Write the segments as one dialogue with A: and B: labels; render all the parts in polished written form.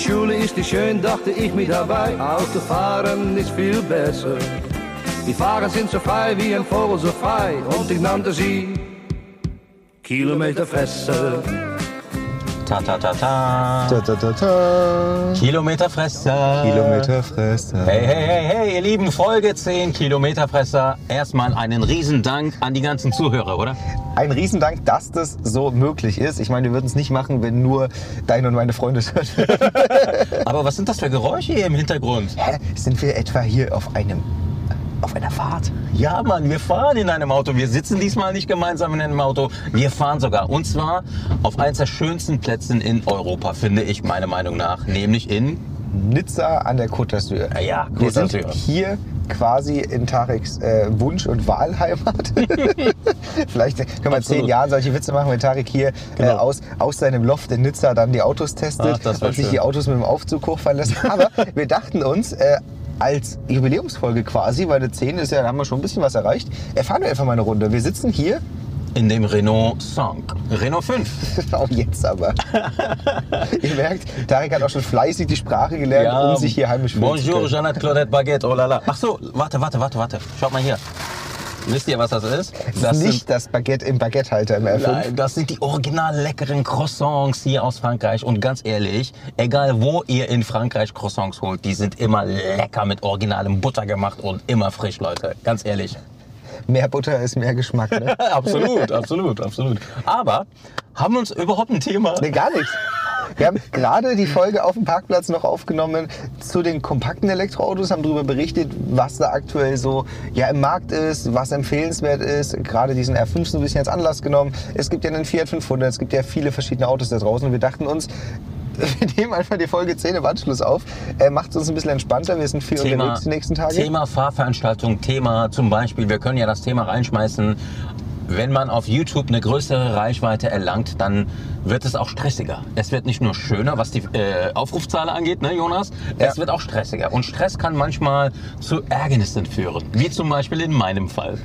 A: Schule ist die schön, dachte ich mir dabei. Autofahren ist viel besser. Die Fahrer sind so frei wie ein Vogel so frei. Und ich nannte sie Kilometerfresser.
B: Ta ta ta ta.
C: Ta, ta, ta, ta.
B: Kilometerfresser.
C: Kilometerfresser.
B: Hey, hey, hey, hey, ihr Lieben, Folge 10 Kilometerfresser. Erstmal einen Riesendank an die ganzen Zuhörer, oder?
C: Ein Riesendank, dass das so möglich ist. Ich meine, wir würden es nicht machen, wenn nur deine und meine Freunde es hören.
B: Aber was sind das für Geräusche hier im Hintergrund?
C: Hä? Sind wir etwa hier auf einer Fahrt?
B: Ja, Mann, wir fahren in einem Auto. Wir sitzen diesmal nicht gemeinsam in einem Auto. Wir fahren sogar. Und zwar auf eins der schönsten Plätze in Europa, finde ich, meiner Meinung nach. Nämlich in
C: Nizza an der Côte d'Azur.
B: Ja,
C: Wir
B: Côte
C: sind
B: d'Azur.
C: hier quasi in Tareks Wunsch- und Wahlheimat. Vielleicht können wir in
B: Absolut.
C: 10 Jahren solche Witze machen, wenn Tarek hier
B: Genau.
C: aus seinem Loft in Nizza dann die Autos testet
B: Ach, das wär
C: und sich
B: schön.
C: die Autos mit dem Aufzug hochfahren lässt. Aber wir dachten uns, als Jubiläumsfolge quasi, weil eine 10 ist ja, da haben wir schon ein bisschen was erreicht, fahren wir einfach mal eine Runde. Wir sitzen hier,
B: in dem Renault Song. Renault 5.
C: auch jetzt aber. Ihr merkt, Tarek hat auch schon fleißig die Sprache gelernt, um sich hier heimisch fühlen zu
B: Bonjour,
C: können.
B: Jeanette Claudette Baguette, oh la la. Ach so, warte. Schaut mal hier. Wisst ihr, was das ist?
C: Das ist nicht das Baguette im Baguettehalter im R5.
B: Nein, das sind die original leckeren Croissants hier aus Frankreich. Und ganz ehrlich, egal wo ihr in Frankreich Croissants holt, die sind immer lecker mit originalem Butter gemacht und immer frisch, Leute. Ganz ehrlich.
C: Mehr Butter ist mehr Geschmack, ne?
B: Absolut. Aber haben wir uns überhaupt ein Thema?
C: Nee, gar nichts. Wir haben gerade die Folge auf dem Parkplatz noch aufgenommen zu den kompakten Elektroautos, haben darüber berichtet, was da aktuell so im Markt ist, was empfehlenswert ist. Gerade diesen R5 so ein bisschen als Anlass genommen. Es gibt ja einen Fiat 500, es gibt ja viele verschiedene Autos da draußen und wir dachten uns, wir nehmen einfach die Folge 10 im Anschluss auf. Macht es uns ein bisschen entspannter, wir sind viel unterwegs die nächsten Tage.
B: Thema Fahrveranstaltung, Thema zum Beispiel, wir können ja das Thema reinschmeißen, wenn man auf YouTube eine größere Reichweite erlangt, dann wird es auch stressiger. Es wird nicht nur schöner, was die Aufrufzahl angeht, ne Jonas?
C: Ja.
B: Es wird auch stressiger. Und Stress kann manchmal zu Ärgernissen führen. Wie zum Beispiel in meinem Fall.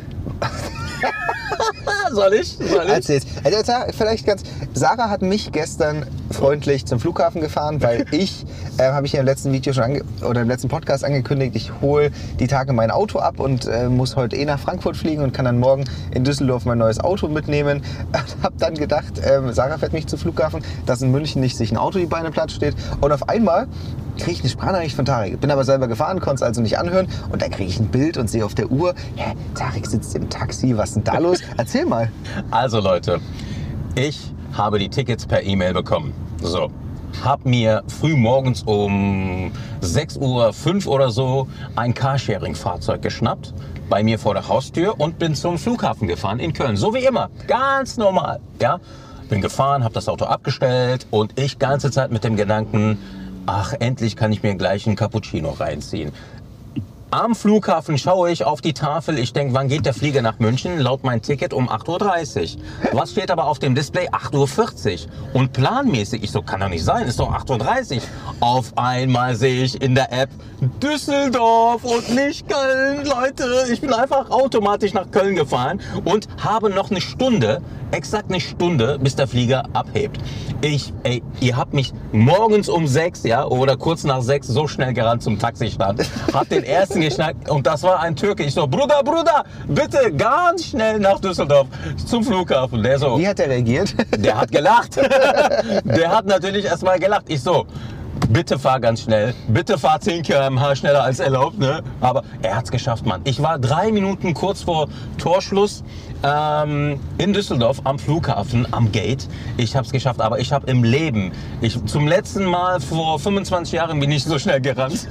B: Soll ich?
C: Erzähl's. Also, vielleicht ganz. Sarah hat mich gestern freundlich zum Flughafen gefahren, weil ich, habe ich ja im letzten Video schon oder im letzten Podcast angekündigt, ich hole die Tage mein Auto ab und muss heute nach Frankfurt fliegen und kann dann morgen in Düsseldorf mein neues Auto mitnehmen. Hab dann gedacht, Sarah fährt mich zum Flughafen, dass in München nicht sich ein Auto die Beine platt steht. Und auf einmal kriege ich eine Sprachnachricht von Tarek. Bin aber selber gefahren, konnte es also nicht anhören. Und dann kriege ich ein Bild und sehe auf der Uhr, Tarek sitzt im Taxi, was ist denn da los? Erzähl mal.
B: Also Leute, ich habe die Tickets per E-Mail bekommen. So, habe mir früh morgens um 6:05 Uhr oder so ein Carsharing-Fahrzeug geschnappt, bei mir vor der Haustür und bin zum Flughafen gefahren in Köln. So wie immer, ganz normal. Ja? Bin gefahren, habe das Auto abgestellt und ich ganze Zeit mit dem Gedanken, ach, endlich kann ich mir gleich einen Cappuccino reinziehen. Am Flughafen schaue ich auf die Tafel. Ich denke, wann geht der Flieger nach München? Laut mein Ticket um 8:30 Uhr. Was steht aber auf dem Display? 8:40 Uhr. Und planmäßig, ich so, kann doch nicht sein, ist doch 8:30 Uhr. Auf einmal sehe ich in der App Düsseldorf und nicht Köln. Leute, ich bin einfach automatisch nach Köln gefahren und habe noch eine Stunde, exakt eine Stunde, bis der Flieger abhebt. Ihr habt mich morgens um 6, ja, oder kurz nach 6 so schnell gerannt zum Taxistand. Hab den ersten geschnackt und das war ein Türke. Ich so, Bruder, bitte ganz schnell nach Düsseldorf zum Flughafen. Der so,
C: Wie hat er reagiert?
B: der hat gelacht. Der hat natürlich erstmal gelacht. Ich so, bitte fahr ganz schnell. Bitte fahr 10 km/h schneller als erlaubt, ne? Aber er hat's geschafft, Mann. Ich war 3 Minuten kurz vor Torschluss in Düsseldorf am Flughafen, am Gate. Ich hab's geschafft, aber ich habe im Leben, zum letzten Mal vor 25 Jahren bin ich so schnell gerannt.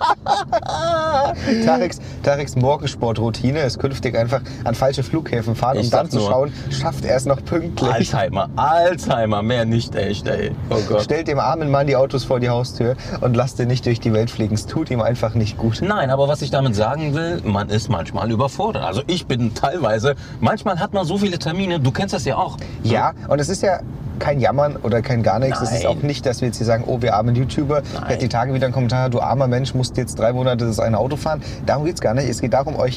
C: Tareks Morgensportroutine ist künftig einfach an falsche Flughäfen fahren, um
B: Ich
C: dann
B: sag
C: zu
B: nur.
C: schauen, schafft er es noch pünktlich.
B: Alzheimer, mehr nicht echt, ey. Oh Gott.
C: Stellt dem armen Mann die Autos vor die Haustür und lasst ihn nicht durch die Welt fliegen. Es tut ihm einfach nicht gut.
B: Nein, aber was ich damit sagen will, man ist manchmal überfordert. Also ich bin teilweise, manchmal hat man so viele Termine, du kennst das ja auch.
C: Ja, und es ist ja kein Jammern oder kein gar nichts. Es ist
B: Nein.
C: auch nicht, dass wir jetzt hier sagen, oh, wir armen YouTuber. Ich hätte die Tage wieder einen Kommentar, du armer Mensch, musst jetzt 3 Monate das eine Auto fahren. Darum geht es gar nicht. Es geht darum, euch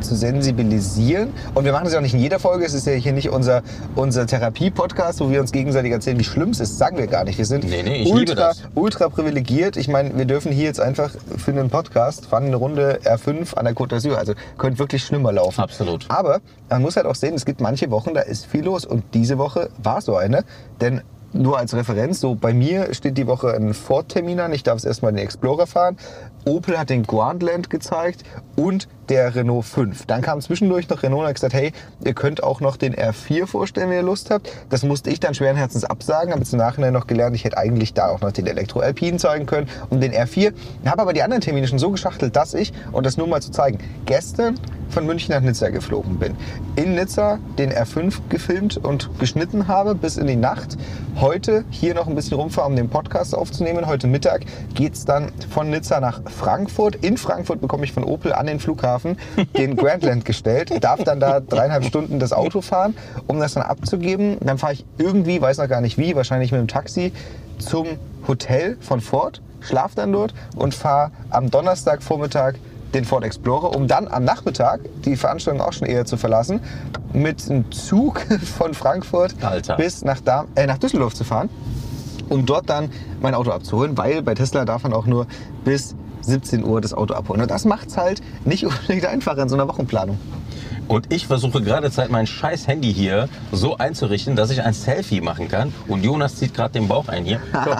C: zu sensibilisieren. Und wir machen das ja auch nicht in jeder Folge. Es ist ja hier nicht unser Therapie-Podcast, wo wir uns gegenseitig erzählen, wie schlimm es ist. Sagen wir gar nicht. Wir sind ultra privilegiert. Ich meine, wir dürfen hier jetzt einfach für einen Podcast fahren eine Runde R5 an der Côte d'Azur. Also könnte wirklich schlimmer laufen.
B: Absolut.
C: Aber man muss halt auch sehen, es gibt manche Wochen, da ist viel los. Und diese Woche war so eine. Denn nur als Referenz, so bei mir steht die Woche ein Ford-Termin an. Ich darf es erstmal den Explorer fahren. Opel hat den Grandland gezeigt und der Renault 5. Dann kam zwischendurch noch Renault und hat gesagt, hey, ihr könnt auch noch den R4 vorstellen, wenn ihr Lust habt. Das musste ich dann schweren Herzens absagen, habe jetzt im Nachhinein noch gelernt, ich hätte eigentlich da auch noch den Elektro-Alpine zeigen können und den R4. Habe aber die anderen Termine schon so geschachtelt, dass ich, und das nur mal zu zeigen, gestern von München nach Nizza geflogen bin. In Nizza den R5 gefilmt und geschnitten habe bis in die Nacht. Heute hier noch ein bisschen rumfahren, um den Podcast aufzunehmen. Heute Mittag geht es dann von Nizza nach Frankfurt. In Frankfurt bekomme ich von Opel an den Flughafen den Grandland gestellt. Darf dann da 3,5 Stunden das Auto fahren, um das dann abzugeben. Dann fahre ich irgendwie, weiß noch gar nicht wie, wahrscheinlich mit dem Taxi zum Hotel von Ford, schlafe dann dort und fahre am Donnerstagvormittag den Ford Explorer, um dann am Nachmittag die Veranstaltung auch schon eher zu verlassen, mit einem Zug von Frankfurt bis nach Düsseldorf zu fahren, um dort dann mein Auto abzuholen, weil bei Tesla darf man auch nur bis 17 Uhr das Auto abholen. Und das macht es halt nicht unbedingt einfacher in so einer Wochenplanung.
B: Und ich versuche gerade Zeit, mein scheiß Handy hier so einzurichten, dass ich ein Selfie machen kann. Und Jonas zieht gerade den Bauch ein hier.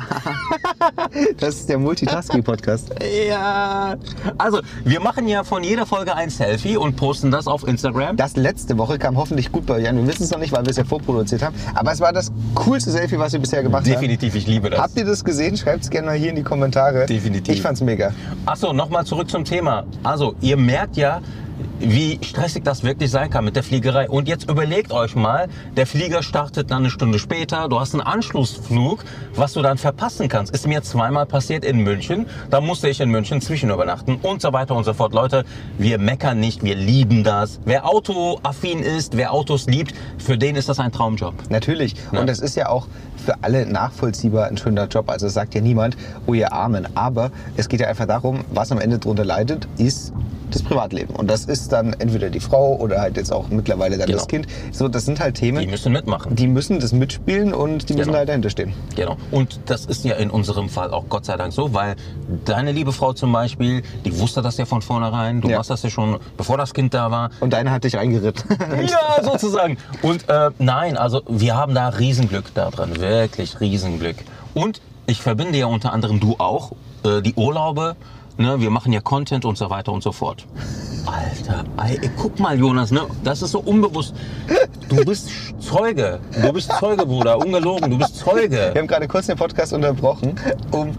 C: Das ist der Multitasking-Podcast.
B: Ja. Also, wir machen ja von jeder Folge ein Selfie und posten das auf Instagram.
C: Das letzte Woche kam hoffentlich gut bei euch an. Wir wissen es noch nicht, weil wir es ja vorproduziert haben. Aber es war das coolste Selfie, was wir bisher gemacht haben.
B: Definitiv, ich liebe das.
C: Habt ihr das gesehen? Schreibt es gerne mal hier in die Kommentare.
B: Definitiv.
C: Ich fand's mega.
B: Achso, nochmal zurück zum Thema. Also, ihr merkt ja, wie stressig das wirklich sein kann mit der Fliegerei. Und jetzt überlegt euch mal, der Flieger startet dann eine Stunde später, du hast einen Anschlussflug, was du dann verpassen kannst. Ist mir zweimal passiert in München, da musste ich in München zwischenübernachten und so weiter und so fort. Leute, wir meckern nicht, wir lieben das. Wer autoaffin ist, wer Autos liebt, für den ist das ein Traumjob.
C: Natürlich. Ja. Und das ist ja auch für alle nachvollziehbar ein schöner Job. Also es sagt ja niemand, oh ihr Armen. Aber es geht ja einfach darum, was am Ende darunter leidet, ist das Privatleben. Und das ist dann entweder die Frau oder halt jetzt auch mittlerweile dann das Kind. So, das sind halt Themen.
B: Die müssen mitmachen.
C: Die müssen das mitspielen und die müssen halt dahinter stehen.
B: Genau. Und das ist ja in unserem Fall auch Gott sei Dank so, weil deine liebe Frau zum Beispiel, die wusste das ja von vornherein. Du machst das ja schon, bevor das Kind da war.
C: Und deine hat dich reingeritten.
B: Ja, sozusagen. Und nein, also wir haben da Riesenglück da drin. Wirklich Riesenglück. Und ich verbinde ja unter anderem, du auch, die Urlaube. Ne, wir machen ja Content und so weiter und so fort. Alter, guck mal, Jonas, ne, das ist so unbewusst. Du bist Zeuge. Du bist Zeuge, Bruder. Ungelogen, du bist Zeuge.
C: Wir haben gerade kurz den Podcast unterbrochen, um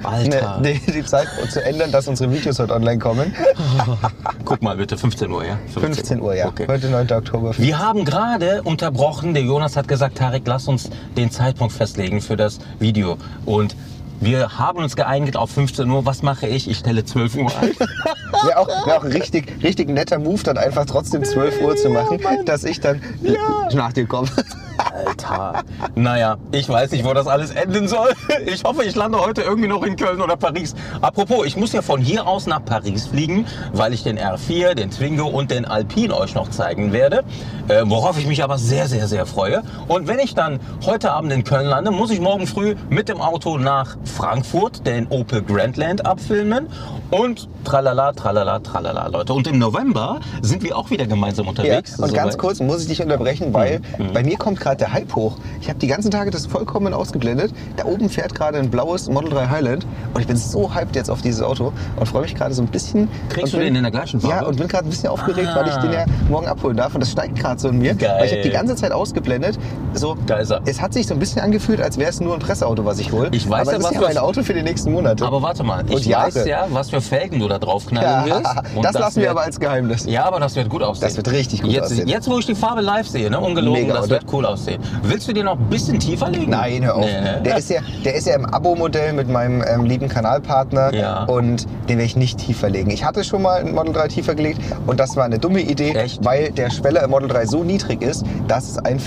C: die Zeit zu ändern, dass unsere Videos heute online kommen.
B: Guck mal bitte, 15 Uhr, ja?
C: 15 Uhr, ja. Okay. Heute 9. Oktober.
B: Wir haben gerade unterbrochen. Der Jonas hat gesagt, Tarek, lass uns den Zeitpunkt festlegen für das Video. Und wir haben uns geeinigt auf 15 Uhr. Was mache ich? Ich stelle 12 Uhr ein.
C: Wäre auch ein richtig netter Move, dann einfach trotzdem 12 Uhr zu machen, dass ich dann nach dir komme.
B: Alter. Naja, ich weiß nicht, wo das alles enden soll. Ich hoffe, ich lande heute irgendwie noch in Köln oder Paris. Apropos, ich muss ja von hier aus nach Paris fliegen, weil ich den R4, den Twingo und den Alpine euch noch zeigen werde. Worauf ich mich aber sehr, sehr, sehr freue. Und wenn ich dann heute Abend in Köln lande, muss ich morgen früh mit dem Auto nach Frankfurt den Opel Grandland abfilmen. Und tralala, tralala, tralala, Leute. Und im November sind wir auch wieder gemeinsam unterwegs.
C: Ja, und ganz kurz muss ich dich unterbrechen, weil bei mir kommt gerade der Hype hoch. Ich habe die ganzen Tage das vollkommen ausgeblendet. Da oben fährt gerade ein blaues Model 3 Highland und ich bin so hyped jetzt auf dieses Auto und freue mich gerade so ein bisschen.
B: Kriegst du den in der gleichen Farbe?
C: Ja, und bin gerade ein bisschen aufgeregt, weil ich den ja morgen abholen darf und das steigt gerade so in mir.
B: Geil.
C: Weil ich habe die ganze Zeit ausgeblendet. So,
B: da ist er.
C: Es hat sich so ein bisschen angefühlt, als wäre es nur ein Presseauto, was ich hole.
B: Ich weiß
C: aber
B: ja,
C: das ist ja mein Auto für die nächsten Monate.
B: Aber warte mal, ich weiß ja, was für Felgen du da drauf knallen willst.
C: Und das lassen wir aber als Geheimnis.
B: Ja, aber das wird gut aussehen.
C: Das wird richtig gut aussehen.
B: Jetzt, wo ich die Farbe live sehe, ne, ungelogen, mega, das wird cool aussehen. Willst du den noch ein bisschen tiefer legen?
C: Nein, hör auf. Nee. Der ist ja im Abo-Modell mit meinem lieben Kanalpartner und den werde ich nicht tiefer legen. Ich hatte schon mal ein Model 3 tiefer gelegt und das war eine dumme Idee, weil der Schweller im Model 3 so niedrig ist, dass es einfach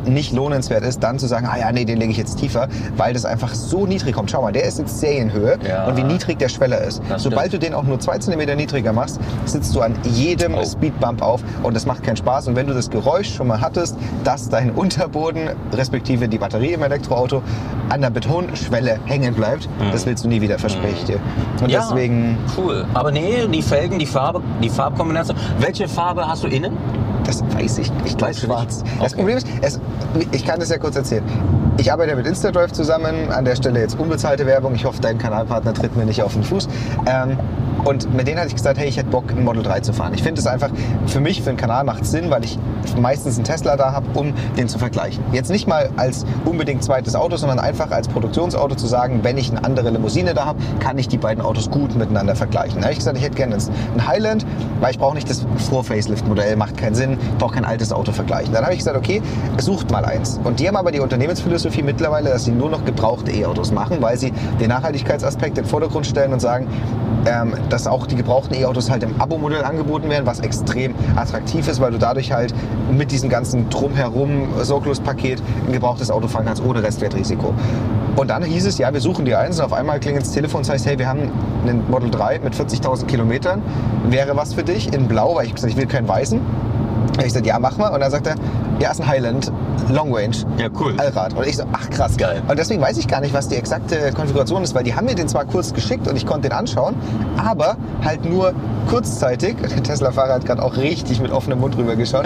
C: nicht lohnenswert ist, dann zu sagen, nee, den lege ich jetzt tiefer, weil das einfach so niedrig kommt. Schau mal, der ist jetzt Serienhöhe und wie niedrig der Schweller ist. Sobald du den auch nur 2 cm niedriger machst, sitzt du an jedem Speedbump auf und das macht keinen Spaß. Und wenn du das Geräusch schon mal hattest, dass dein Unterboden, respektive die Batterie im Elektroauto, an der Betonschwelle hängen bleibt, das willst du nie wieder, verspreche ich dir. Und deswegen...
B: Cool. Aber nee, die Felgen, die Farbkombination. Welche Farbe hast du innen?
C: Das weiß ich. Ich glaube schwarz. Das Problem ist, ich kann das ja kurz erzählen. Ich arbeite mit InstaDrive zusammen. An der Stelle jetzt unbezahlte Werbung. Ich hoffe, dein Kanalpartner tritt mir nicht auf den Fuß. Und mit denen hatte ich gesagt, hey, ich hätte Bock, ein Model 3 zu fahren. Ich finde es einfach, für mich, für den Kanal macht es Sinn, weil ich meistens einen Tesla da habe, um den zu vergleichen. Jetzt nicht mal als unbedingt zweites Auto, sondern einfach als Produktionsauto zu sagen, wenn ich eine andere Limousine da habe, kann ich die beiden Autos gut miteinander vergleichen. Da habe ich gesagt, ich hätte gerne ein Highland, weil ich brauche nicht das Vor-Facelift-Modell, macht keinen Sinn, brauche kein altes Auto vergleichen. Dann habe ich gesagt, okay, sucht mal eins. Und die haben aber die Unternehmensphilosophie mittlerweile, dass sie nur noch gebrauchte E-Autos machen, weil sie den Nachhaltigkeitsaspekt in den Vordergrund stellen und sagen, dass auch die gebrauchten E-Autos halt im Abo-Modell angeboten werden, was extrem attraktiv ist, weil du dadurch halt mit diesem ganzen Drumherum Sorglos-Paket ein gebrauchtes Auto fahren kannst, ohne Restwertrisiko. Und dann hieß es, ja, wir suchen die eins und auf einmal klingelt das Telefon und heißt, hey, wir haben einen Model 3 mit 40.000 Kilometern, wäre was für dich in Blau, weil ich gesagt, ich will keinen weißen. Ich gesagt, ja, mach mal. Und dann sagt er, ja, ist ein Highland, Long Range, Allrad. Und ich so, ach krass.
B: Geil.
C: Und deswegen weiß ich gar nicht, was die exakte Konfiguration ist, weil die haben mir den zwar kurz geschickt und ich konnte den anschauen, aber halt nur kurzzeitig. Der Tesla-Fahrer hat gerade auch richtig mit offenem Mund rüber geschaut.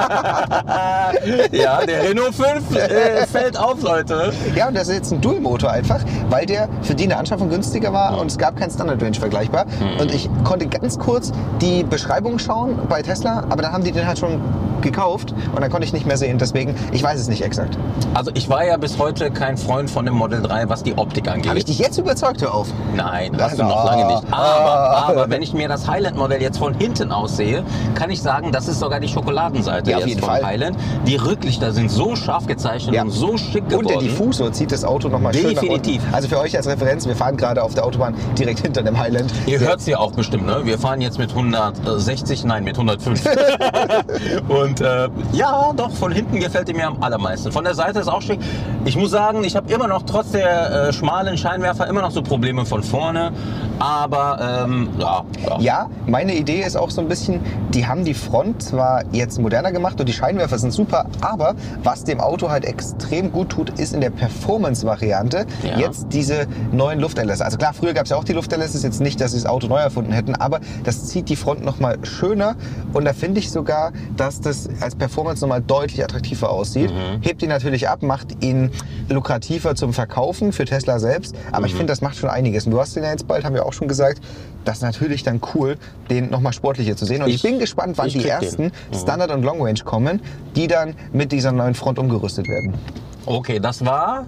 B: Ja, der Renault 5 fällt auf, Leute.
C: Ja, und das ist jetzt ein Dual-Motor einfach, weil der für die eine Anschaffung günstiger war und es gab kein Standard-Range vergleichbar. Und ich konnte ganz kurz die Beschreibung schauen bei Tesla, aber dann haben die den halt schon gekauft und dann konnte ich nicht mehr sehen. Deswegen, ich weiß es nicht exakt.
B: Also ich war ja bis heute kein Freund von dem Model 3, was die Optik angeht.
C: Habe ich dich jetzt überzeugt, hör auf?
B: Nein, hast du noch lange nicht. Aber wenn ich mir das Highland-Modell jetzt von hinten aussehe, kann ich sagen, das ist sogar die Schokoladenseite
C: auf
B: jetzt
C: jeden
B: von
C: Fall.
B: Highland. Die Rücklichter sind so scharf gezeichnet und so schick geworden.
C: Und der Diffusor zieht das Auto nochmal schön nach
B: Definitiv.
C: unten. Also für euch als Referenz, wir fahren gerade auf der Autobahn direkt hinter dem Highland.
B: Ihr hört es ja auch bestimmt, ne? Wir fahren jetzt mit 160, nein, mit 105. Und ja, doch, von hinten gefällt die mir am allermeisten. Von der Seite ist auch schick. Ich muss sagen, ich habe immer noch, trotz der schmalen Scheinwerfer, immer noch so Probleme von vorne. Aber
C: Ja, meine Idee ist auch so ein bisschen, die haben die Front zwar jetzt moderner gemacht und die Scheinwerfer sind super, aber was dem Auto halt extrem gut tut, ist in der Performance-Variante jetzt diese neuen Lufterlässe. Also klar, früher gab es ja auch die Lufterlässe, ist jetzt nicht, dass sie das Auto neu erfunden hätten, aber das zieht die Front nochmal schöner und da finde ich sogar, dass das als Performance nochmal deutlich attraktiver aussieht. Hebt ihn natürlich ab, macht ihn lukrativer zum Verkaufen für Tesla selbst, aber ich finde, das macht schon einiges. Und du hast den ja jetzt bald, haben wir auch schon gesagt, das ist natürlich dann cool, den nochmal sportlicher zu sehen. Und ich bin gespannt, wann die ersten Standard- und Long Range kommen, die dann mit dieser neuen Front umgerüstet werden.
B: okay, das war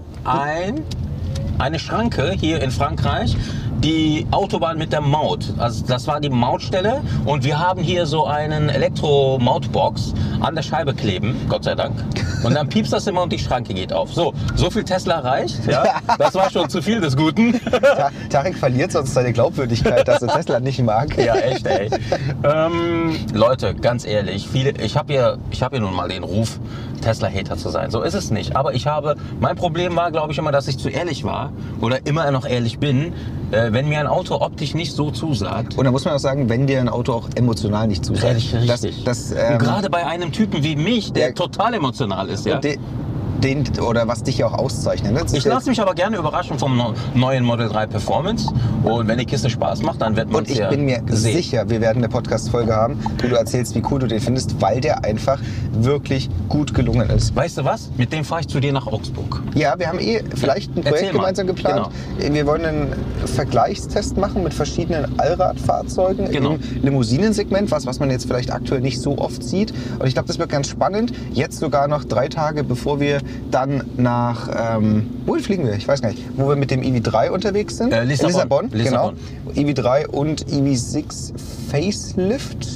B: eine Schranke hier in Frankreich. Die Autobahn mit der Maut. Also das war die Mautstelle und wir haben hier so einen Elektro-Mautbox an der Scheibe kleben, Gott sei Dank. Und dann piepst das immer und die Schranke geht auf. So viel Tesla reicht. Ja? Das war schon zu viel des Guten.
C: Tarek verliert sonst seine Glaubwürdigkeit, dass er Tesla nicht mag.
B: Ja, echt, ey. Leute, ganz ehrlich, ich hab hier nun mal den Ruf, Tesla-Hater zu sein. So ist es nicht. Aber mein Problem war, glaube ich, immer, dass ich zu ehrlich war oder immer noch ehrlich bin, wenn mir ein Auto optisch nicht so zusagt.
C: Und da muss man auch sagen, wenn dir ein Auto auch emotional nicht zusagt.
B: Richtig. Und gerade bei einem Typen wie mich, der total emotional ist. Ja?
C: Oder was dich ja auch auszeichnet. Ne?
B: Ich lasse mich aber gerne überraschen vom neuen Model 3 Performance. Und wenn die Kiste Spaß macht, dann wird man es ja
C: Und ich bin mir
B: sehen.
C: sicher, wir werden eine Podcast-Folge haben, wo du erzählst, wie cool du den findest, weil der einfach wirklich gut gelungen ist.
B: Weißt du was? Mit dem fahre ich zu dir nach Augsburg.
C: Ja, wir haben vielleicht ein Projekt gemeinsam geplant.
B: Genau.
C: Wir wollen einen Vergleichstest machen mit verschiedenen Allradfahrzeugen im Limousinensegment, was man jetzt vielleicht aktuell nicht so oft sieht. Und ich glaube, das wird ganz spannend. Jetzt sogar noch 3 Tage, bevor wir dann nach, wohin fliegen wir? Ich weiß gar nicht. Wo wir mit dem EV3 unterwegs sind.
B: Lissabon.
C: Genau. EV3 und EV6 Facelift.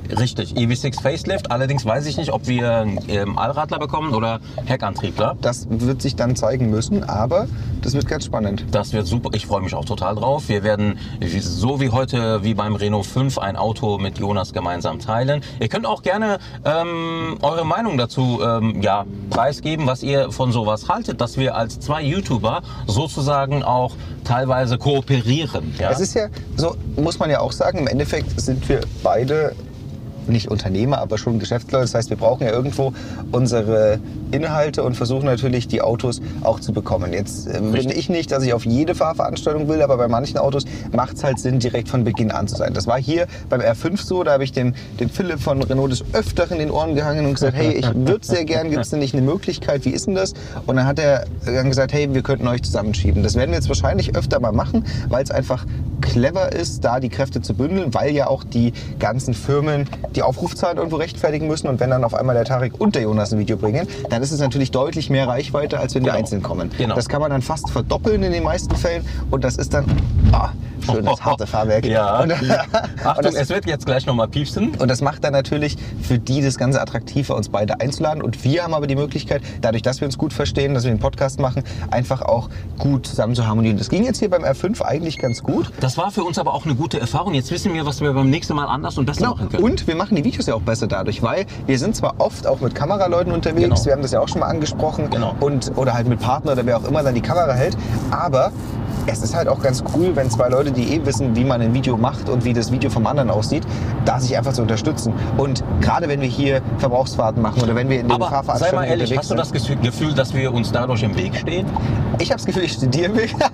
B: Richtig, EV6 Facelift. Allerdings weiß ich nicht, ob wir einen Allradler bekommen oder Heckantriebler.
C: Das wird sich dann zeigen müssen, aber das wird ganz spannend.
B: Das wird super. Ich freue mich auch total drauf. Wir werden so wie heute, wie beim Renault 5, ein Auto mit Jonas gemeinsam teilen. Ihr könnt auch gerne eure Meinung dazu preisgeben, was ihr von sowas haltet, dass wir als zwei YouTuber sozusagen auch teilweise kooperieren. Ja?
C: Es ist ja, so muss man ja auch sagen, im Endeffekt sind wir beide nicht Unternehmer, aber schon Geschäftsleute. Das heißt, wir brauchen ja irgendwo unsere Inhalte und versuchen natürlich, die Autos auch zu bekommen. Jetzt bin ich nicht, dass ich auf jede Fahrveranstaltung will, aber bei manchen Autos macht es halt Sinn, direkt von Beginn an zu sein. Das war hier beim R5 so, da habe ich dem Philipp von Renault des Öfteren in den Ohren gehangen und gesagt, hey, ich würde sehr gern, gibt es denn nicht eine Möglichkeit, wie ist denn das? Und dann hat er dann gesagt, hey, wir könnten euch zusammenschieben. Das werden wir jetzt wahrscheinlich öfter mal machen, weil es einfach clever ist, da die Kräfte zu bündeln, weil ja auch die ganzen Firmen die Aufrufzahlen irgendwo rechtfertigen müssen, und wenn dann auf einmal der Tarek und der Jonas ein Video bringen, dann ist es natürlich deutlich mehr Reichweite, als wenn wir einzeln kommen.
B: Genau.
C: Das kann man dann fast verdoppeln in den meisten Fällen, und das ist dann schönes harte Fahrwerk.
B: Ja. Achtung,
C: das,
B: es wird jetzt gleich nochmal piepsen.
C: Und das macht dann natürlich für die das Ganze attraktiver, uns beide einzuladen, und wir haben aber die Möglichkeit, dadurch, dass wir uns gut verstehen, dass wir den Podcast machen, einfach auch gut zusammen zu harmonieren. Das ging jetzt hier beim R5 eigentlich ganz gut.
B: Das war für uns aber auch eine gute Erfahrung. Jetzt wissen wir, was wir beim nächsten Mal anders und besser machen können.
C: Und wir machen die Videos ja auch besser dadurch, weil wir sind zwar oft auch mit Kameraleuten unterwegs, wir haben das ja auch schon mal angesprochen, oder halt mit Partner oder wer auch immer dann die Kamera hält, aber es ist halt auch ganz cool, wenn zwei Leute, die wissen, wie man ein Video macht und wie das Video vom anderen aussieht, da sich einfach zu unterstützen. Und gerade wenn wir hier Verbrauchsfahrten machen oder wenn wir in den Fahrveranstaltungen
B: sei mal ehrlich,
C: unterwegs
B: hast du das Gefühl, dass wir uns dadurch im Weg stehen?
C: Ich habe das Gefühl, ich stehe dir im Weg.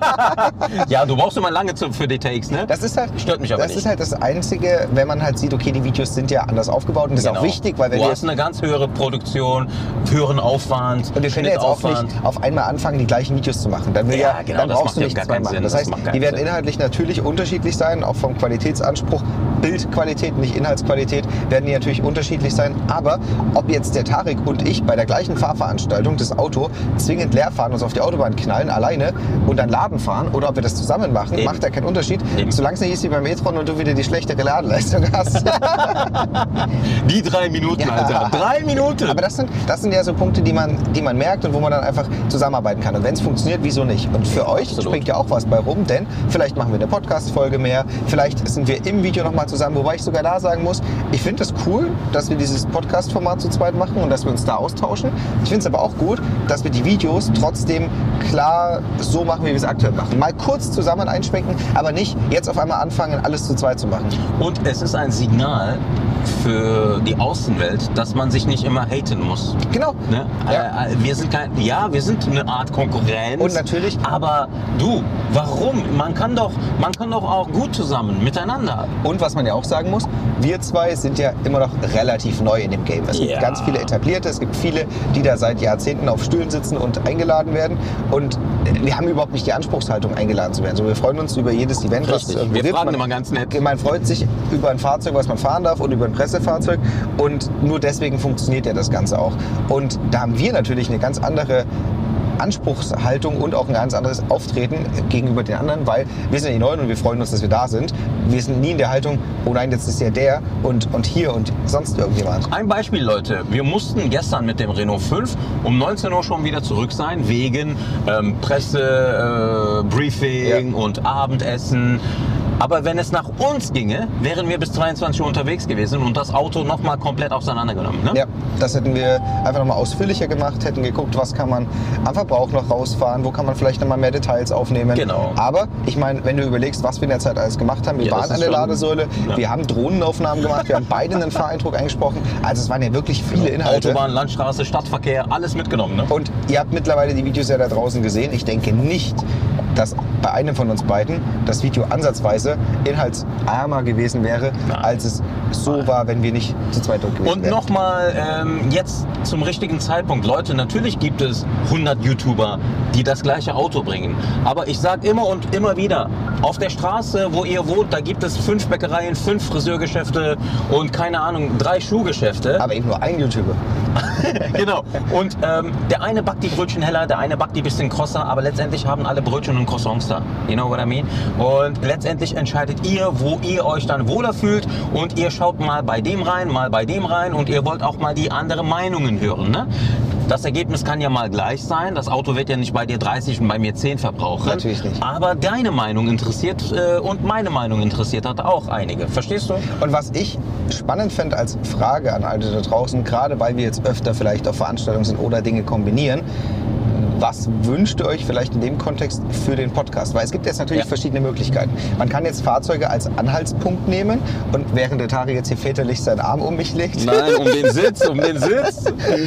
B: Ja, du brauchst immer lange für die Takes, ne?
C: Das ist halt,
B: stört mich aber
C: das
B: nicht.
C: ist halt das Einzige, wenn man halt sieht, okay, die Videos sind ja anders aufgebaut, und das ist auch wichtig, weil wenn
B: du hast eine ganz höhere Produktion, höheren Aufwand,
C: und wir können jetzt auch nicht auf einmal anfangen, die gleichen Videos zu machen. Dann, dann brauchst du nicht zwei machen. Das heißt, die werden inhaltlich natürlich unterschiedlich sein, auch vom Qualitätsanspruch. Bildqualität, nicht Inhaltsqualität, werden die natürlich unterschiedlich sein. Aber ob jetzt der Tarek und ich bei der gleichen Fahrveranstaltung das Auto zwingend leer fahren, uns auf die Autobahn knallen, alleine und dann Laden fahren, oder ob wir das zusammen machen, macht ja keinen Unterschied. Solange es nicht ist wie beim e-tron und du wieder die schlechtere Ladeleistung hast.
B: Die 3 Minuten, Alter. 3 Minuten!
C: Aber das sind ja so Punkte, die man merkt und wo man dann einfach zusammenarbeiten kann. Und wenn es funktioniert, wieso nicht? Und für euch springt ja auch was bei rum, denn vielleicht machen wir eine Podcast-Folge mehr, vielleicht sind wir im Video nochmal zusammen, wobei ich sogar da sagen muss, ich finde es cool, dass wir dieses Podcast-Format zu zweit machen und dass wir uns da austauschen. Ich finde es aber auch gut, dass wir die Videos trotzdem klar so machen, wie wir es aktuell machen. Mal kurz zusammen einschwenken, aber nicht jetzt auf einmal anfangen, alles zu zweit zu machen.
B: Und es ist ein Signal für die Außenwelt, dass man sich nicht immer haten muss.
C: Genau.
B: Ne?
C: Ja.
B: Wir sind eine Art Konkurrenz.
C: Und natürlich.
B: Aber du, warum? Man kann doch auch gut zusammen, miteinander.
C: Und was man ja auch sagen muss, wir zwei sind ja immer noch relativ neu in dem Game. Es gibt ganz viele Etablierte, es gibt viele, die da seit Jahrzehnten auf Stühlen sitzen und eingeladen werden. Und wir haben überhaupt nicht die Anspruchshaltung, eingeladen zu werden. So, wir freuen uns über jedes Event, was es irgendwo gibt.
B: Wir fragen immer ganz nett.
C: Man freut sich über ein Fahrzeug, was man fahren darf, und über ein Pressefahrzeug. Und nur deswegen funktioniert ja das Ganze auch. Und da haben wir natürlich eine ganz andere Anspruchshaltung und auch ein ganz anderes Auftreten gegenüber den anderen, weil wir sind ja die Neuen und wir freuen uns, dass wir da sind. Wir sind nie in der Haltung, oh nein, jetzt ist ja der und hier und sonst irgendjemand.
B: Ein Beispiel, Leute. Wir mussten gestern mit dem Renault 5 um 19 Uhr schon wieder zurück sein, wegen Presse, Briefing und Abendessen. Aber wenn es nach uns ginge, wären wir bis 22 Uhr unterwegs gewesen und das Auto nochmal komplett auseinandergenommen. Ne?
C: Ja, das hätten wir einfach nochmal ausführlicher gemacht, hätten geguckt, was kann man am Verbrauch noch rausfahren, wo kann man vielleicht nochmal mehr Details aufnehmen.
B: Genau.
C: Aber ich meine, wenn du überlegst, was wir in der Zeit alles gemacht haben, wir waren an der Ladesäule, wir haben Drohnenaufnahmen gemacht, wir haben beide einen Fahreindruck eingesprochen, also es waren ja wirklich viele Inhalte.
B: Autobahn, Landstraße, Stadtverkehr, alles mitgenommen. Ne?
C: Und ihr habt mittlerweile die Videos ja da draußen gesehen. Ich denke nicht, dass bei einem von uns beiden das Video ansatzweise inhaltsärmer gewesen wäre, als es so war, wenn wir nicht zu zweit dort gewesen wären.
B: Und nochmal jetzt zum richtigen Zeitpunkt. Leute, natürlich gibt es 100 YouTuber, die das gleiche Auto bringen. Aber ich sage immer und immer wieder, auf der Straße, wo ihr wohnt, da gibt es 5 Bäckereien, 5 Friseurgeschäfte und keine Ahnung, 3 Schuhgeschäfte.
C: Aber eben nur ein YouTuber.
B: Genau. Und der eine backt die Brötchen heller, der eine backt die bisschen krosser, aber letztendlich haben alle Brötchen und Croissants da. runter. You know what I mean? Und letztendlich entscheidet ihr, wo ihr euch dann wohler fühlt und ihr schaut mal bei dem rein, mal bei dem rein und ihr wollt auch mal die anderen Meinungen hören. Ne? Das Ergebnis kann ja mal gleich sein. Das Auto wird ja nicht bei dir 30 und bei mir 10 verbrauchen.
C: Natürlich nicht.
B: Aber deine Meinung interessiert und meine Meinung interessiert hat auch einige. Verstehst du?
C: Und was ich spannend fände als Frage an alle da draußen, gerade weil wir jetzt öfter vielleicht auf Veranstaltungen sind oder Dinge kombinieren, was wünscht ihr euch vielleicht in dem Kontext für den Podcast? Weil es gibt jetzt natürlich verschiedene Möglichkeiten. Man kann jetzt Fahrzeuge als Anhaltspunkt nehmen und während der Tari jetzt hier väterlich seinen Arm um mich legt.
B: Nein, um den Sitz, um den Sitz.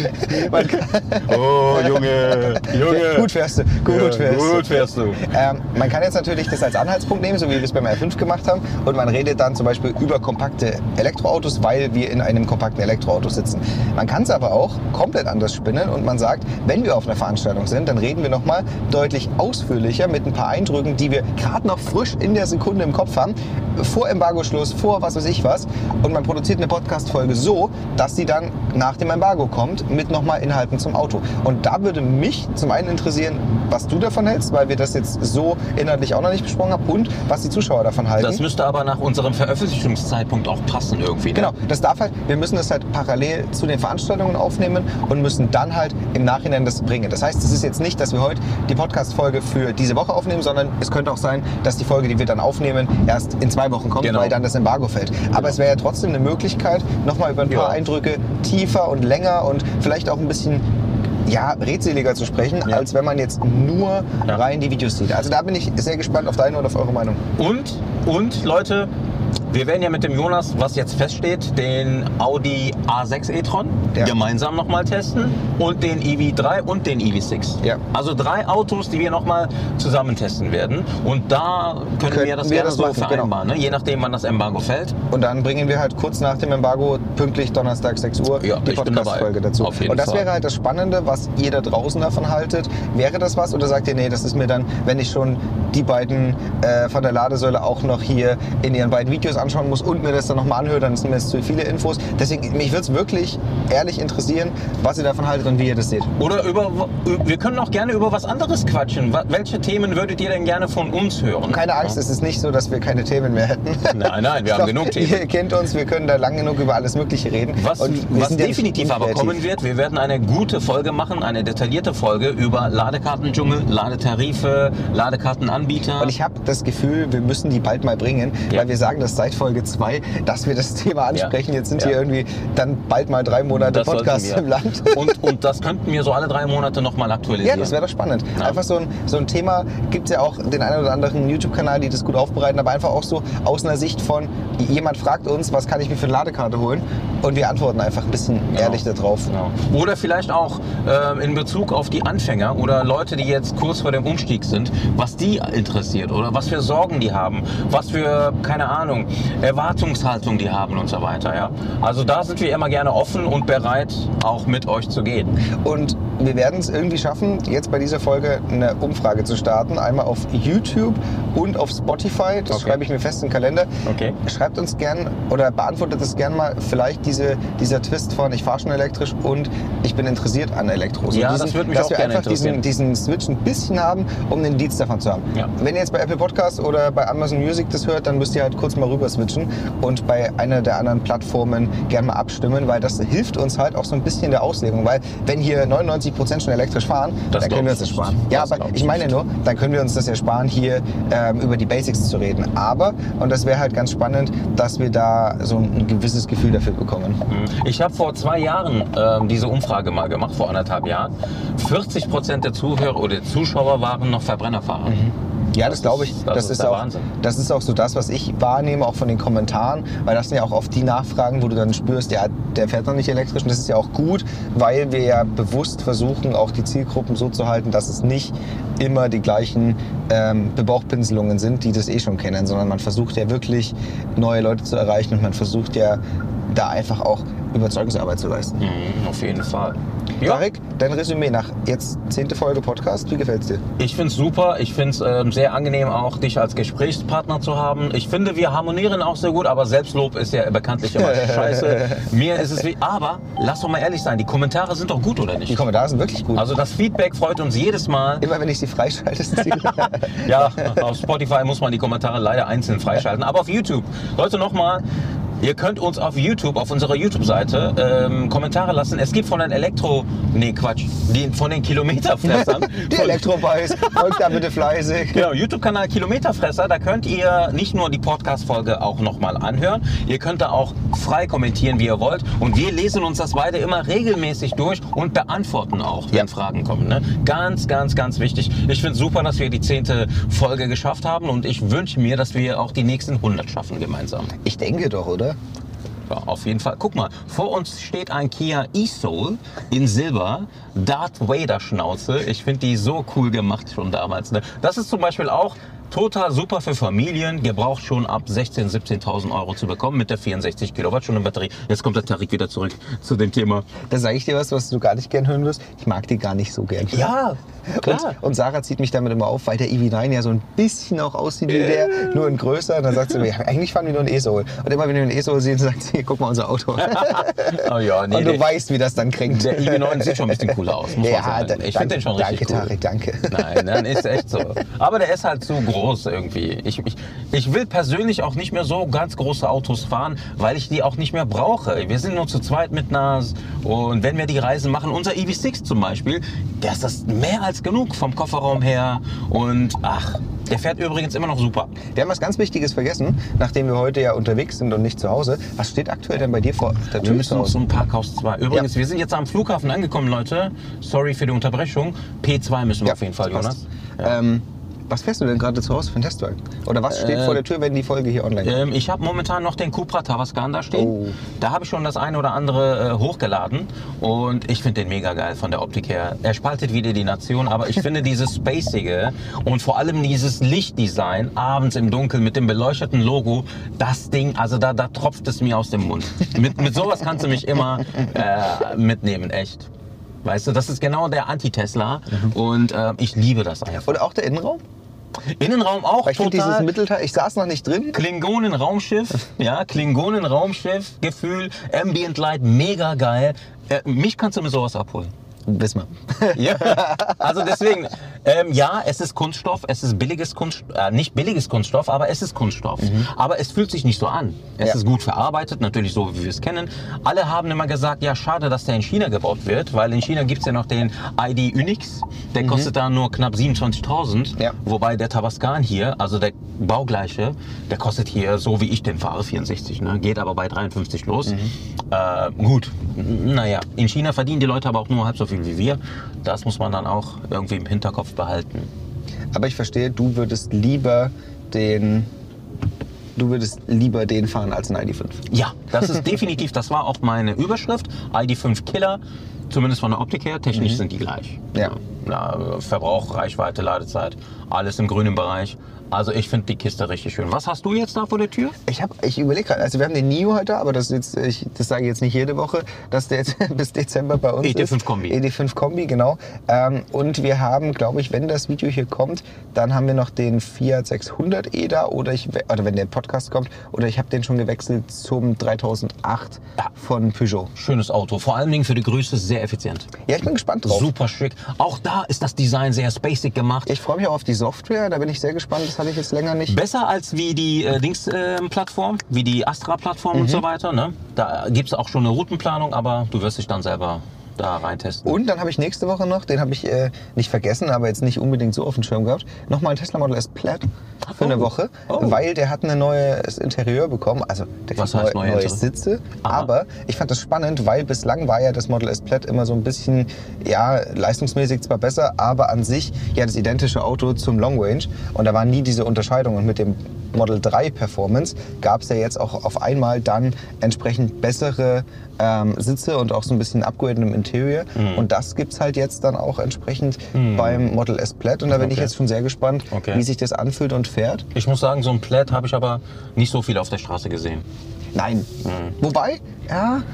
B: Oh, Junge.
C: Gut fährst du, gut
B: fährst du.
C: Man kann jetzt natürlich das als Anhaltspunkt nehmen, so wie wir es beim R5 gemacht haben. Und man redet dann zum Beispiel über kompakte Elektroautos, weil wir in einem kompakten Elektroauto sitzen. Man kann es aber auch komplett anders spinnen und man sagt, wenn wir auf einer Veranstaltung sind, dann reden wir nochmal deutlich ausführlicher mit ein paar Eindrücken, die wir gerade noch frisch in der Sekunde im Kopf haben, vor Embargo-Schluss, vor was weiß ich was. Und man produziert eine Podcast-Folge so, dass sie dann nach dem Embargo kommt mit nochmal Inhalten zum Auto. Und da würde mich zum einen interessieren, was du davon hältst, weil wir das jetzt so inhaltlich auch noch nicht besprochen haben und was die Zuschauer davon halten.
B: Das müsste aber nach unserem Veröffentlichungszeitpunkt auch passen irgendwie. Ne?
C: Genau, das darf halt, wir müssen das halt parallel zu den Veranstaltungen aufnehmen und müssen dann halt im Nachhinein das bringen. Das heißt, es ist jetzt nicht, dass wir heute die Podcast-Folge für diese Woche aufnehmen, sondern es könnte auch sein, dass die Folge, die wir dann aufnehmen, erst in 2 Wochen kommt, weil dann das Embargo fällt. Aber es wäre ja trotzdem eine Möglichkeit, nochmal über ein paar Eindrücke tiefer und länger und vielleicht auch ein bisschen redseliger zu sprechen, als wenn man jetzt nur rein die Videos sieht. Also da bin ich sehr gespannt auf deine und auf eure Meinung.
B: Und Leute, wir werden ja mit dem Jonas, was jetzt feststeht, den Audi A6 e-tron gemeinsam nochmal testen und den EV3 und den EV6. Ja. Also 3 Autos, die wir nochmal zusammen testen werden. Und da können wir das gerne so vereinbaren, ne? Je nachdem, wann das Embargo fällt.
C: Und dann bringen wir halt kurz nach dem Embargo, pünktlich Donnerstag 6 Uhr, die Podcast-Folge dazu. Und das wäre halt das Spannende, was ihr da draußen davon haltet. Wäre das was oder sagt ihr, nee, das ist mir dann, wenn ich schon die beiden von der Ladesäule auch noch hier in ihren beiden Videos anschauen muss und mir das dann nochmal anhöre, dann sind mir jetzt zu viele Infos. Deswegen, mich würde es wirklich ehrlich interessieren, was ihr davon haltet und wie ihr das seht.
B: Oder wir können auch gerne über was anderes quatschen. Welche Themen würdet ihr denn gerne von uns hören?
C: Und keine Angst, es ist nicht so, dass wir keine Themen mehr hätten.
B: Nein, wir haben genug Themen.
C: Ihr kennt uns, wir können da lang genug über alles Mögliche reden.
B: Was definitiv aber kommen wird, wir werden eine gute Folge machen, eine detaillierte Folge über Ladekartendschungel, Ladetarife, Ladekartenanbieter.
C: Und ich habe das Gefühl, wir müssen die bald mal bringen, weil wir sagen das seit Folge 2, dass wir das Thema ansprechen. Jetzt sind hier irgendwie dann bald mal 3 Monate Podcast im Land.
B: Und das könnten wir so alle 3 Monate nochmal aktualisieren.
C: Ja, das wäre doch spannend. Ja. Einfach so ein Thema, gibt es ja auch den einen oder anderen YouTube-Kanal, die das gut aufbereiten, aber einfach auch so aus einer Sicht von, jemand fragt uns, was kann ich mir für eine Ladekarte holen? Und wir antworten einfach ein bisschen ehrlich darauf.
B: Genau. Oder vielleicht auch in Bezug auf die Anfänger oder Leute, die jetzt kurz vor dem Umstieg sind, was die interessiert oder was für Sorgen die haben, was für, keine Ahnung, Erwartungshaltung die haben und so weiter. Ja? Also da sind wir immer gerne offen und bereit, auch mit euch zu gehen.
C: Und wir werden es irgendwie schaffen, jetzt bei dieser Folge eine Umfrage zu starten. Einmal auf YouTube und auf Spotify. Das schreibe ich mir fest in den Kalender.
B: Okay.
C: Schreibt uns gern oder beantwortet es gern mal vielleicht dieser Twist von ich fahre schon elektrisch und ich bin interessiert an Elektro. So
B: das würde mich auch gerne interessieren.
C: Dass wir einfach diesen Switch ein bisschen haben, um den Dienst davon zu haben. Ja. Wenn ihr jetzt bei Apple Podcasts oder bei Amazon Music das hört, dann müsst ihr halt kurz mal rüber switchen und bei einer der anderen Plattformen gern mal abstimmen, weil das hilft uns halt auch so ein bisschen in der Auslegung. Weil wenn hier 99% schon elektrisch fahren, dann können wir uns das sparen. Ja, aber ich meine nur, dann können wir uns das ja sparen, hier über die Basics zu reden. Aber, und das wäre halt ganz spannend, dass wir da so ein gewisses Gefühl dafür bekommen.
B: Ich habe vor 2 Jahren diese Umfrage mal gemacht, vor 1,5 Jahren. 40% der Zuhörer oder Zuschauer waren noch Verbrennerfahrer.
C: Ja, das glaube ich. Das ist auch, Wahnsinn. Das ist auch so das, was ich wahrnehme, auch von den Kommentaren, weil das sind ja auch oft die Nachfragen, wo du dann spürst, ja, der fährt noch nicht elektrisch und das ist ja auch gut, weil wir ja bewusst versuchen, auch die Zielgruppen so zu halten, dass es nicht immer die gleichen Bebauchpinselungen sind, die das eh schon kennen, sondern man versucht ja wirklich neue Leute zu erreichen und man versucht ja da einfach auch Überzeugungsarbeit zu leisten.
B: Auf jeden Fall. Ja.
C: Tarek, dein Resümee nach jetzt 10. Folge Podcast, wie gefällt's dir?
B: Ich finde es super. Ich finde es sehr angenehm, auch dich als Gesprächspartner zu haben. Ich finde, wir harmonieren auch sehr gut, aber Selbstlob ist ja bekanntlich immer scheiße. Mir ist es wie. Aber lass doch mal ehrlich sein, die Kommentare sind doch gut, oder nicht?
C: Die Kommentare sind wirklich gut.
B: Also das Feedback freut uns jedes Mal.
C: Immer wenn ich sie freischalte, sind sie
B: Ja, auf Spotify muss man die Kommentare leider einzeln freischalten. Aber auf YouTube, Leute, nochmal. Ihr könnt uns auf YouTube, auf unserer YouTube-Seite Kommentare lassen. Es gibt von den von den Kilometerfressern.
C: Die Elektrobikes, folgt da bitte fleißig.
B: Genau, YouTube-Kanal Kilometerfresser, da könnt ihr nicht nur die Podcast-Folge auch nochmal anhören, ihr könnt da auch frei kommentieren, wie ihr wollt. Und wir lesen uns das beide immer regelmäßig durch und beantworten auch, wenn Fragen kommen. Ne? Ganz, ganz, ganz wichtig. Ich finde es super, dass wir die 10. Folge geschafft haben und ich wünsche mir, dass wir auch die nächsten 100 schaffen gemeinsam.
C: Ich denke doch, oder?
B: Ja, auf jeden Fall. Guck mal, vor uns steht ein Kia e-Soul in Silber, Darth Vader Schnauze. Ich finde die so cool gemacht schon damals. Ne? Das ist zum Beispiel auch total super für Familien, gebraucht schon ab 16.000, 17.000 Euro zu bekommen mit der 64 Kilowattstunden Batterie. Jetzt kommt der Tarek wieder zurück zu dem Thema.
C: Da sage ich dir was du gar nicht gern hören wirst. Ich mag die gar nicht so gern.
B: Ja, klar.
C: Und Sarah zieht mich damit immer auf, weil der EV9 ja so ein bisschen auch aussieht wie der, nur in größer. Und dann sagt sie mir, ja, eigentlich fahren wir nur einen E-Soul. Und immer wenn wir einen E-Soul sehen, sagt sie, guck mal unser Auto.
B: Oh ja, nee,
C: und du weißt, wie das dann kränkt.
B: Der EV9 sieht schon ein bisschen cooler aus, muss man sagen. Ich finde den schon richtig cool.
C: Tarek, danke.
B: Nein, ist echt so. Aber der ist halt zu groß irgendwie. Ich will persönlich auch nicht mehr so ganz große Autos fahren, weil ich die auch nicht mehr brauche. Wir sind nur zu zweit mit Nas und wenn wir die Reisen machen, unser EV6 zum Beispiel, der ist das mehr als genug vom Kofferraum her und der fährt übrigens immer noch super.
C: Wir haben was ganz Wichtiges vergessen, nachdem wir heute ja unterwegs sind und nicht zu Hause. Was steht aktuell denn bei dir vor der Tür?
B: Wir müssen noch zum Parkhaus 2. Übrigens, wir sind jetzt am Flughafen angekommen, Leute. Sorry für die Unterbrechung. P2 müssen wir auf jeden Fall, Jonas. Ja.
C: Was fährst du denn gerade zu Hause für einen Testwagen? Oder was steht vor der Tür, wenn die Folge hier online kommt?
B: Ich habe momentan noch den Cupra Tavascan da stehen.
C: Oh.
B: Da habe ich schon das eine oder andere hochgeladen und ich finde den mega geil von der Optik her. Er spaltet wieder die Nation, aber ich finde dieses Spacige und vor allem dieses Lichtdesign abends im Dunkeln mit dem beleuchteten Logo, das Ding, also da tropft es mir aus dem Mund. Mit sowas kannst du mich immer mitnehmen, echt. Weißt du, das ist genau der Anti-Tesla und ich liebe das einfach.
C: Und auch der Innenraum?
B: Innenraum auch
C: Weil ich finde dieses Mittelteil, ich saß noch nicht drin.
B: Klingonen-Raumschiff, ja, Klingonen-Raumschiff-Gefühl, Ambient Light, mega geil. Mich kannst du mit sowas abholen.
C: Wissen wir.
B: Ja, also deswegen, ja, es ist Kunststoff, es ist billiges Kunststoff, nicht billiges Kunststoff, aber es ist Kunststoff. Aber es fühlt sich nicht so an. Es ist gut verarbeitet, natürlich so, wie wir es kennen. Alle haben immer gesagt, ja, schade, dass der in China gebaut wird, weil in China gibt es ja noch den ID Unix, der kostet da nur knapp 27.000, wobei der Tavascan hier, also der baugleiche, der kostet hier, so wie ich den fahre, 64, ne? Geht aber bei 53 los. Gut, naja, in China verdienen die Leute aber auch nur halb so viel wie wir. Das muss man dann auch irgendwie im Hinterkopf behalten.
C: Aber ich verstehe, du würdest lieber den fahren als ein ID.5.
B: Ja, das ist definitiv, das war auch meine Überschrift. ID.5 Killer, zumindest von der Optik her. Technisch sind die gleich.
C: Ja.
B: Verbrauch, Reichweite, Ladezeit, alles im grünen Bereich. Also ich finde die Kiste richtig schön. Was hast du jetzt da vor der Tür?
C: Ich überlege gerade, also wir haben den NIO heute, aber das sage ich jetzt nicht jede Woche, dass der jetzt bis Dezember bei uns ist.
B: ED5 Kombi.
C: ED5 Kombi, genau. Und wir haben, glaube ich, wenn das Video hier kommt, dann haben wir noch den Fiat 600e da oder wenn der Podcast kommt, oder ich habe den schon gewechselt zum 3008 von Peugeot.
B: Schönes Auto, vor allen Dingen für die Größe sehr effizient.
C: Ja, ich bin gespannt drauf.
B: Super schick. Auch da ist das Design sehr spacig gemacht.
C: Ich freue mich auch auf die Software, da bin ich sehr gespannt. Das hatte ich jetzt länger nicht.
B: Besser als wie die Plattform, wie die Astra-Plattform und so weiter. Ne? Da gibt es auch schon eine Routenplanung, aber du wirst dich dann selber da reintesten.
C: Und dann habe ich nächste Woche noch, den habe ich nicht vergessen, aber jetzt nicht unbedingt so auf dem Schirm gehabt, nochmal ein Tesla Model S Plaid für eine Woche, weil der hat ein neues Interieur bekommen. Also der kriegt neue Sitze.
B: Aha.
C: Aber ich fand das spannend, weil bislang war ja das Model S Plaid immer so ein bisschen, ja, leistungsmäßig zwar besser, aber an sich ja das identische Auto zum Long Range. Und da war nie diese Unterscheidung. Und mit dem Model 3 Performance gab es ja jetzt auch auf einmal dann entsprechend bessere Sitze und auch so ein bisschen Upgrade im Interior. Und das gibt es halt jetzt dann auch entsprechend beim Model S Plaid. Und da bin ich jetzt schon sehr gespannt, wie sich das anfühlt und fährt.
B: Ich muss sagen, so ein Plaid habe ich aber nicht so viel auf der Straße gesehen.
C: Nein. Wobei, ja,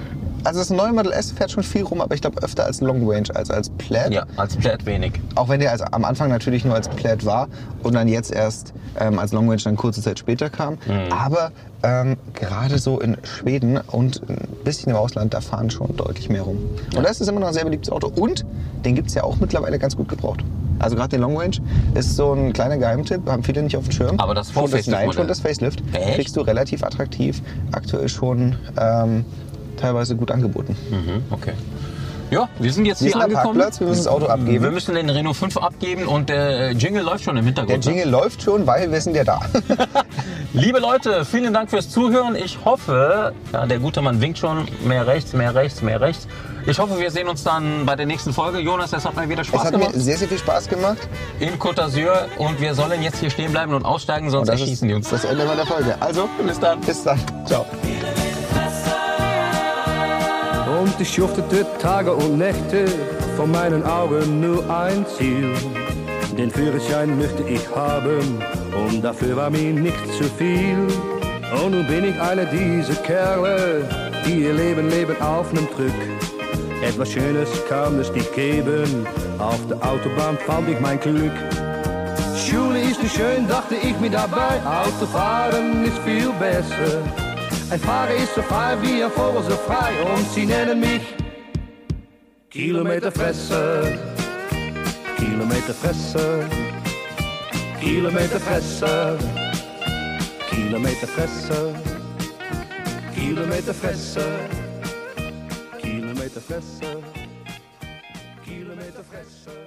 C: Also das neue Model S fährt schon viel rum, aber ich glaube öfter als Long Range als Plaid.
B: Ja, als Plaid wenig.
C: Auch wenn der also am Anfang natürlich nur als Plaid war und dann jetzt erst als Long Range dann kurze Zeit später kam. Aber gerade so in Schweden und ein bisschen im Ausland, da fahren schon deutlich mehr rum. Und das ist immer noch ein sehr beliebtes Auto. Und den gibt es ja auch mittlerweile ganz gut gebraucht. Also gerade den Long Range ist so ein kleiner Geheimtipp, haben viele nicht auf dem Schirm.
B: Aber das
C: schon das Facelift
B: Echt?
C: kriegst du relativ attraktiv. Aktuell schon teilweise gut angeboten.
B: Okay. Ja, wir sind jetzt hier
C: am
B: angekommen.
C: Parkplatz, wir müssen das Auto abgeben.
B: Wir müssen den Renault 5 abgeben und der Jingle läuft schon im
C: Der
B: Hintergrund.
C: Jingle läuft schon, weil wir sind ja da.
B: Liebe Leute, vielen Dank fürs Zuhören. Ich hoffe, ja, der gute Mann winkt schon, mehr rechts, mehr rechts, mehr rechts. Ich hoffe, wir sehen uns dann bei der nächsten Folge. Jonas, es hat mir wieder Spaß
C: Es hat
B: gemacht.
C: mir sehr, sehr viel Spaß gemacht.
B: In Côte d'Azur und wir sollen jetzt hier stehen bleiben und aussteigen, sonst
C: Das
B: erschießen die uns.
C: ist das Ende meiner Folge. Also,
B: Bis dann.
C: bis dann. Ciao.
A: Und ich schuftete Tage und Nächte, vor meinen Augen nur ein Ziel. Den Führerschein möchte ich haben und dafür war mir nicht zu viel. Und nun bin ich einer dieser Kerle, die ihr Leben leben auf nem Truck. Etwas Schönes kann es nicht geben, auf der Autobahn fand ich mein Glück. Schule ist nicht schön, dachte ich mir dabei, Autofahren ist viel besser. Ein Fahrer ist so frei wie ein Vogel so frei und sie nennen mich Kilometerfresser, Kilometerfresser, Kilometerfresser, Kilometerfresser, Kilometerfresser, Kilometerfresser, Kilometerfresser.